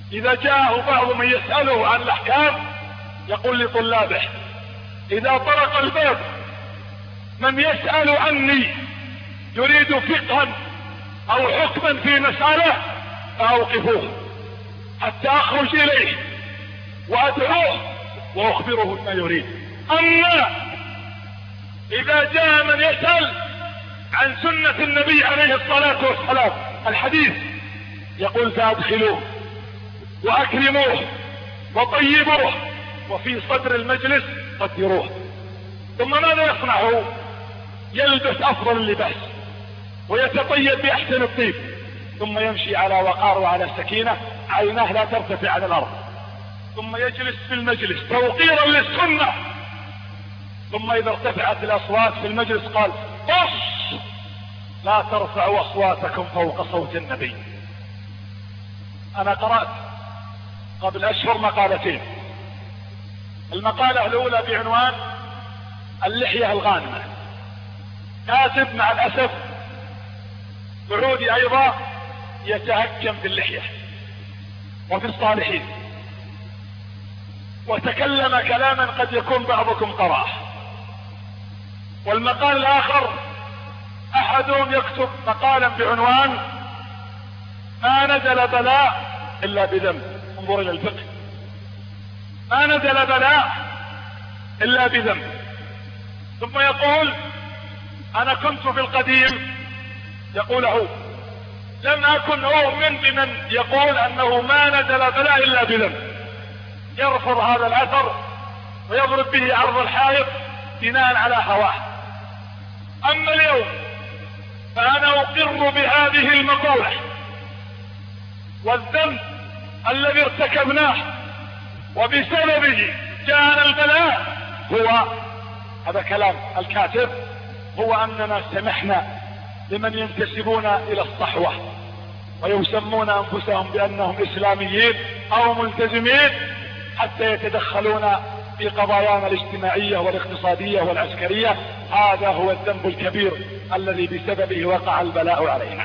إذا جاءه بعض من يسأله عن الأحكام يقول لطلابه: إذا طرق الباب من يسأل عني يريد فقها أو حكما في مسألة فأوقفوه حتى أخرج إليه وأدعوه وأخبره ما يريد. أما إذا جاء من يسأل عن سنة النبي عليه الصلاة والسلام الحديث يقول: فأدخلوه وأكرموه وطيبوه وفي صدر المجلس قدروه. ثم ماذا يصنع؟ يلبس أفضل اللباس ويتطيب بأحسن الطيب، ثم يمشي على وقار وعلى سكينة، عيناه لا ترتفع عن الأرض، ثم يجلس في المجلس توقيرا للسنة. ثم إذا ارتفعت الأصوات في المجلس قال: قص، لا ترفعوا أصواتكم فوق صوت النبي. أنا قرأت قبل أشهر مقالتين، المقالة الأولى بعنوان اللحية الغانمة، كاتب مع الأسف سعودي أيضا يتهكم في اللحية وفي الصالحين، وتكلم كلاما قد يكون بعضكم قرأه. والمقال الآخر أحدهم يكتب مقالا بعنوان ما نزل بلاء إلا بذنب. انظر إلى الفقه، ما نزل بلاء إلا بذنب. ثم يقول: أنا كنت في القديم، يقوله، لم أكن أؤمن بمن يقول أنه ما نزل بلاء إلا بذنب، يرفض هذا الأثر ويضرب به عرض الحائط بناء على هواه. أما اليوم فأنا أقر بهذه المقولة، والذنب الذي ارتكبناه وبسببه جاءنا البلاء هو، هذا كلام الكاتب، هو أننا سمحنا لمن ينتسبون إلى الصحوة ويسمون أنفسهم بأنهم إسلاميين أو ملتزمين حتى يتدخلون في قضايانا الاجتماعية والاقتصادية والعسكرية. هذا هو الذنب الكبير الذي بسببه وقع البلاء علينا.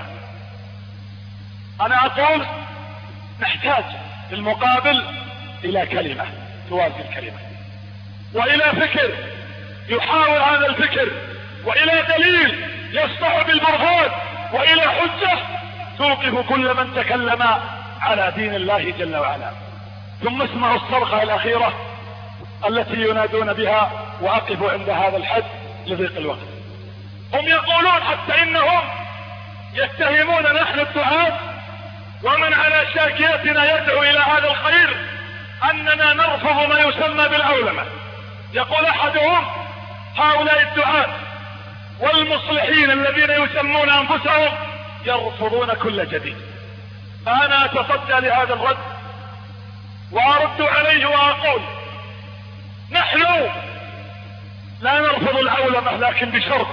أنا أقول نحتاج في المقابل إلى كلمة توازي الكلمة، وإلى فكر يحاول هذا الفكر، وإلى دليل يصدع بالبرهان، وإلى حجة توقف كل من تكلم على دين الله جل وعلا. ثم اسمعوا الصرخة الأخيرة التي ينادون بها، وأقف عند هذا الحد لضيق الوقت. هم يقولون حتى إنهم يتهمون نحن الدعاة ومن على شاكيتنا يدعو إلى هذا الخير أننا نرفض ما يسمى بالعولمة. يقول أحدهم: هؤلاء الدعاة والمصلحين الذين يسمون أنفسهم يرفضون كل جديد. فأنا أتصدى لهذا الرد وأرد عليه وأقول: نحن لا نرفض العولمة، لكن بشرط،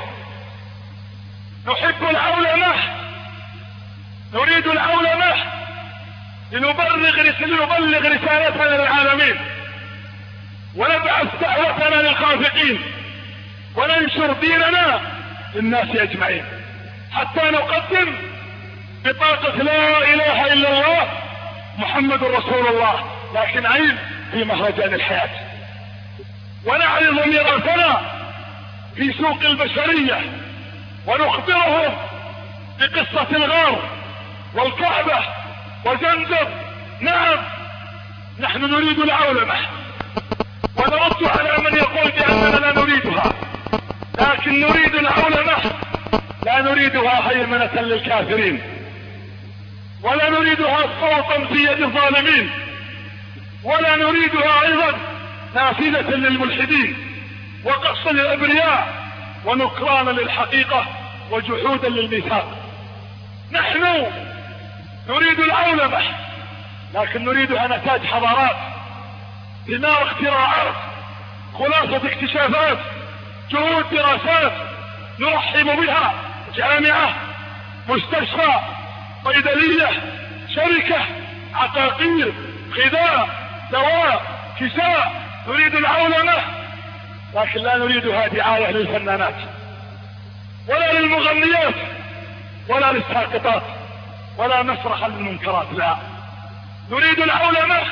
نحب العولمة، نريد العولمة لنبلغ لنبلغ رسالتنا للعالمين، ونبعث دعوتنا للخافقين، وننشر ديننا للناس أجمعين، حتى نقدم بطاقة لا إله إلا الله محمد رسول الله، لكن عين في مهرجان الحياة، ونعرض ميراثنا في سوق البشرية، ونخبرهم بقصة الغار والكعبة وزنزب. نعم، نحن نريد العولمة، ونرد على من يقول بأننا لا نريدها، لكن نريد العولمة، لا نريدها هيمنة للكافرين، ولا نريدها صوتا في يد الظالمين، ولا نريدها أيضا نافذة للملحدين وقصا للأبرياء ونكرانا للحقيقة وجحودا للميثاق. نحن نريد العولمة، لكن نريدها نتاج حضارات، ثمار اختراعات، خلاصة اكتشافات، جهود دراسات نرحب بها، جامعة، مستشفى، صيدلية، شركة، عقاقير، غذاء، دواء، كساء. نريد العولمة، لكن لا نريدها دعاية للفنانات ولا للمغنيات ولا للساقطات ولا مسرحا للمنكرات، لا، نريد العلماء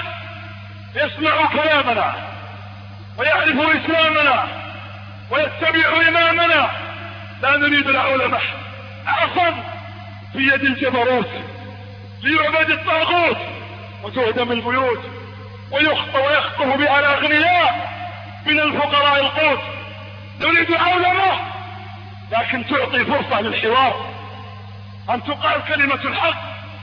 يسمعوا كلامنا ويعرفوا إسلامنا ويتبعوا إمامنا. لا نريد العلماء عصا في يد الجبروت ليعبد الطاغوت وتهدم البيوت ويخطئ ويخطف بها الأغنياء من الفقراء القوت. نريد علماء لكن تعطي فرصة للحوار، أن تقال كلمة الحق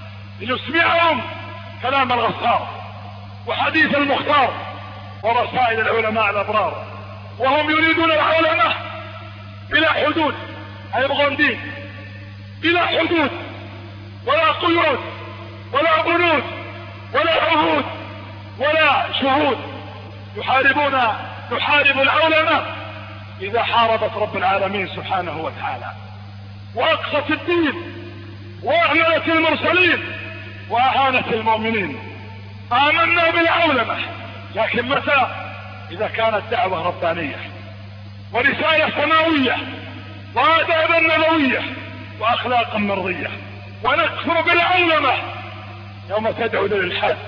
ليسمعهم كلام الغفار وحديث المختار ورسائل العلماء الأبرار. وهم يريدون العلماء بلا حدود، يبغون دين بلا حدود ولا قيود ولا بنود ولا عهود ولا شهود. يحاربون يحارب العلماء إذا حاربت رب العالمين سبحانه وتعالى، وأقصت الدين وأهملت المرسلين وأهانت المؤمنين. آمنا بالعلماء لكن متى؟ إذا كانت دعوة ربانية ورسالة سماوية وآدابا نبوية وأخلاقا مرضية. ونكفر بالعلماء يوم تدعو للإلحاد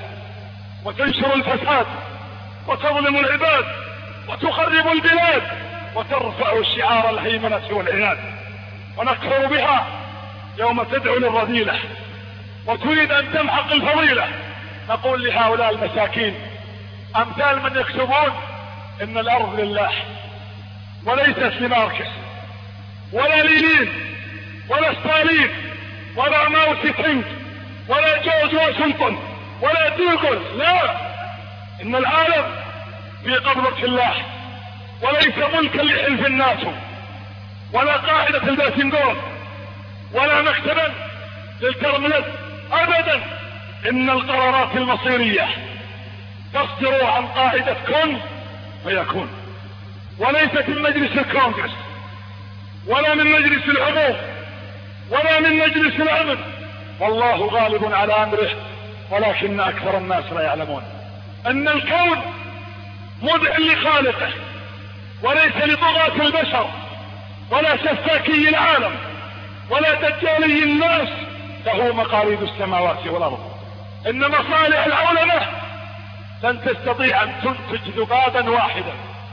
وتنشر الفساد وتظلم العباد وتخرب البلاد وترفع شعار الهيمنة والعناد. ونكفر بها يوم تدعو للرذيلة وتريد أن تمحق الفضيلة. نقول لهؤلاء المساكين أمثال من يكتبون إن الأرض لله وليست لماركس ولا لينين ولا ستالين ولا ماو سي تونغ ولا جورج واشنطن ولا دوغل. لا، إن العالم في قبضة الله وليس ملكا لحلف الناس ولا قاعدة الباسنجون ولا مكتبا للكرملت أبدا. إن القرارات المصيرية تصدر عن قاعدة كن فيكون، وليست من مجلس الكونغرس ولا من مجلس العموم ولا من مجلس الأمن. والله غالب على أمره ولكن أكثر الناس لا يعلمون. أن الكون مدع لخالقه وليس لطغاة البشر ولا سفاكي العالم ولا دجالي الناس، له مقاليد السماوات والأرض. إن مصالح العلماء لن تستطيع أن تنتج ذبابا واحدا،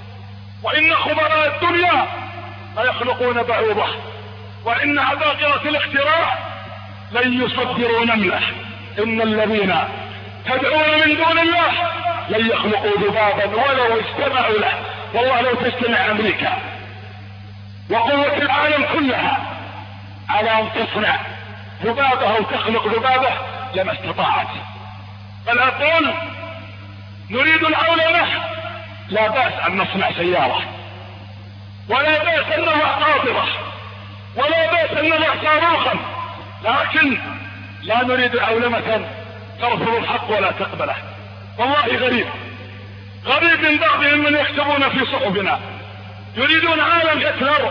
وإن خبراء الدنيا لا يخلقون بعوضة، وإن عباقرة الاختراع لن يصدروا نملة. إن الذين تدعون من دون الله لن يخلقوا ذبابا ولو اجتمعوا له. والله لو تجتمع أمريكا وقوة العالم كلها على أن تصنع ذبابة أو تخلق ذبابة لما استطاعت. بل أقول نريد العلماء لا بأس أن نصنع سيارة ولا بأس أن نضع قاطرة ولا بأس أن نضع صاروخا، لكن لا نريد علمة ترفض الحق ولا تقبله. والله غريب غريب من بعضهم من يكتبون في صحفنا يريدون عالم هتلر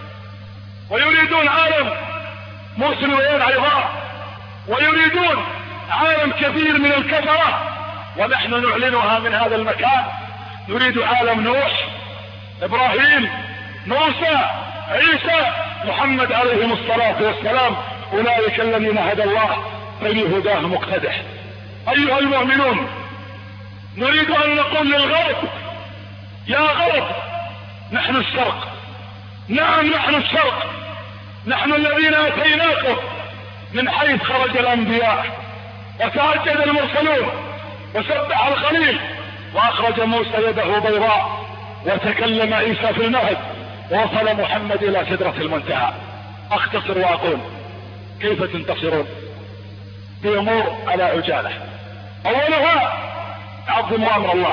ويريدون عالم موسى وين عظام ويريدون عالم كثير من الكفرة، ونحن نعلنها من هذا المكان. نريد عالم نوح إبراهيم موسى عيسى محمد عليهم الصلاة والسلام. أولئك الذين هدى الله فبهداه مقتدح. أيها المؤمنون، نريد أن نقول للغرب يا غرب نحن الشرق، نعم نحن الشرق، نحن الذين أتيناكم من حيث خرج الأنبياء وتهجد المرسلون وسبح الخليل وأخرج موسى يده بيضاء وتكلم عيسى في المهد ووصل محمد إلى سدرة المنتهى. أختصر وأقول كيف تنتصرون بأمور على عجالة. أولها تعظم أمر الله،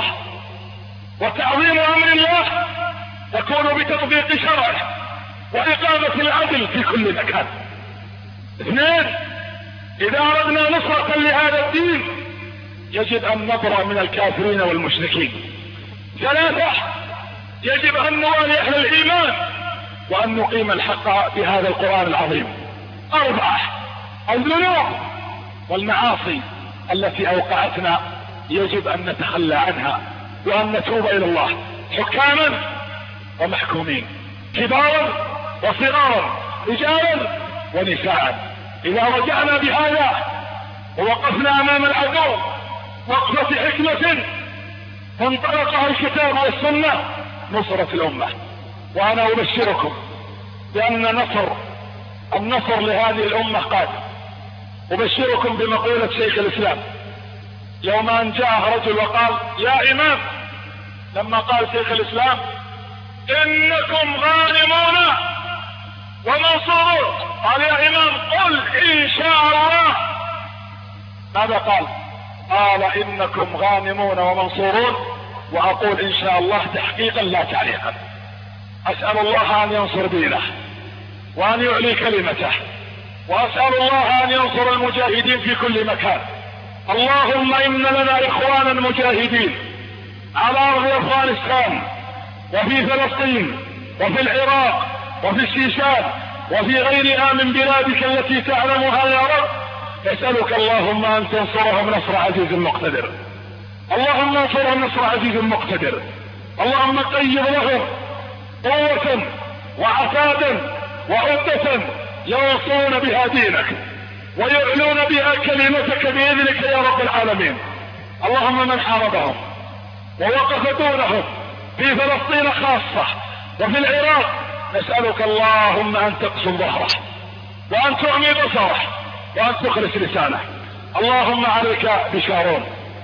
وتعظيم أمر الله يكون بتطبيق شرعه وإقامة العدل في كل مكان. اثنين، إذا أردنا نصرة لهذا الدين يجب أن نبرأ من الكافرين والمشركين. ثلاثة، يجب أن نوالي أهل الإيمان وأن نقيم الحق بهذا القرآن العظيم. أربعة، الذنوب والمعاصي التي أوقعتنا يجب أن نتخلى عنها وأن نتوب إلى الله، حكاما ومحكومين، كبارا وصغارا، رجالا ونساء. إذا رجعنا بهذا ووقفنا أمام العدو وقفة حكمة فانطلقها الكتاب والسنة نصرت الأمة. وأنا أبشركم بأن نصر النصر لهذه الأمة قادم. أبشركم بمقولة شيخ الإسلام يوم أن جاء رجل وقال يا إمام، لما قال شيخ الإسلام إنكم غانمون ومنصورون، قال يا إمام قل إن شاء الله. ماذا قال؟ قال إنكم غانمون ومنصورون وأقول إن شاء الله تحقيقا لا تعليقا. أسأل الله أن ينصر دينه وأن يعلي كلمته، وأسأل الله أن ينصر المجاهدين في كل مكان. اللهم إن لنا إخوانا مجاهدين على أرض أفغانستان وفي فلسطين وفي العراق وفي الشيشان وفي غيرها من بلادك التي تعلمها يا رب. نسألك اللهم أن تنصرهم نصر عزيز مقتدر. اللهم انصرهم نصر عزيز مقتدر. اللهم قيض لهم قوة وعتادا وعدة ينصرون بها دينك ويعلون بها كلمتك بإذنك يا رب العالمين. اللهم من حاربهم ووقف دونهم في فلسطين خاصة وفي العراق نسألك اللهم أن تقسم ظهره وأن تعمي بصره وأن تخلص لسانه. اللهم عليك بشارون،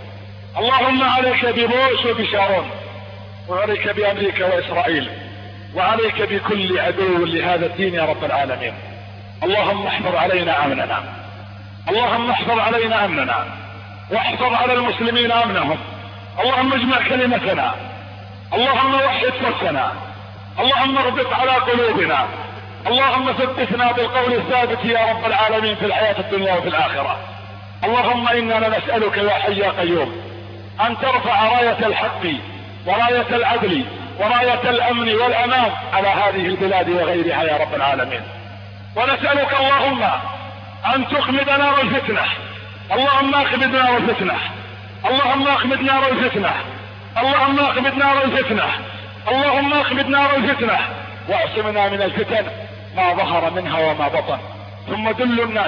اللهم عليك ببوش وبشارون، وعليك بأمريكا وإسرائيل، وعليك بكل عدو لهذا الدين يا رب العالمين. اللهم احفظ علينا أمننا، اللهم احفظ علينا أمننا واحفظ على المسلمين أمنهم. اللهم اجمع كلمتنا، اللهم وحد فرسنا، اللهم اربط على قلوبنا، اللهم ثبتنا بالقول الثابت يا رب العالمين في الحياة الدنيا وفي الآخرة. اللهم إننا نسألك يا حي يا قيوم أن ترفع راية الحق وراية العدل وراية الأمن والأمان على هذه البلاد وغيرها يا رب العالمين. ونسألك اللهم أن تخمد نار الفتنة، اللهم اخمد نار الفتنة، اللهم اخمد نار الفتنة، اللهم اخمد نار الفتنة، اللهم اخمد نار الفتنة، واعصمنا من الفتن ما ظهر منها وما بطن. ثم دلوا الناس،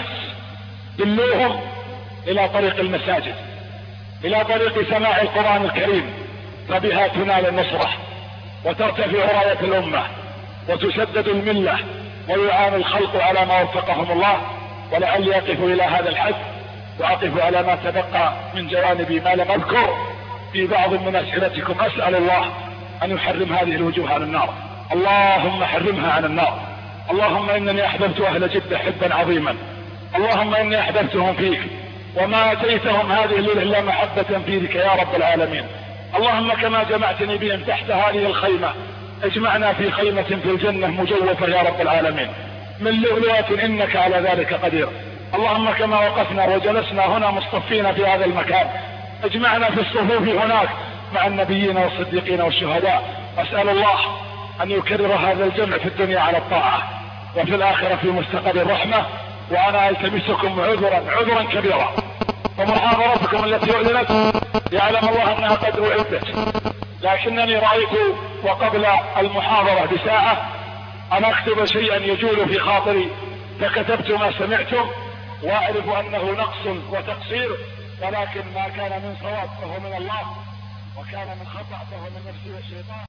دلوهم إلى طريق المساجد، إلى طريق سماع القرآن الكريم، فبها تنال النصرة وترتفع راية الأمة وتسدد الملة ويعان الخلق على ما وفقهم الله. ولعلي أقف إلى هذا الحد وأقف على ما تبقى من جوانبي ما لم أذكر في بعض من أسئلتكم. أسأل الله أن يحرم هذه الوجوه عن النار، اللهم حرمها عن النار. اللهم إنني أحببت أهل جدة حبا عظيما، اللهم إني أحببتهم فيك وما أتيتهم هذه الليلة إلا محبة فيك يا رب العالمين. اللهم كما جمعتني بهم تحت هذه الخيمة اجمعنا في خيمة في الجنة مجوفة يا رب العالمين من لؤلؤة إنك على ذلك قدير. اللهم كما وقفنا وجلسنا هنا مصطفين في هذا المكان اجمعنا في الصفوف هناك مع النبيين والصديقين والشهداء. أسأل الله أن يكرر هذا الجمع في الدنيا على الطاعة وفي الآخرة في مستقبل الرحمة. وأنا ألتمسكم عذرا عذرا كبيرا، ومحاضرتكم التي أعلنت يعلم الله أنها قد أعدت، لكنني رأيت وقبل المحاضرة بساعة أن أكتب شيئا يجول في خاطري، فكتبت ما سمعتم وأعرف أنه نقص وتقصير، ولكن ما كان من صواب فهو من الله وكان من خطأ فهو من نفسي والشيطان.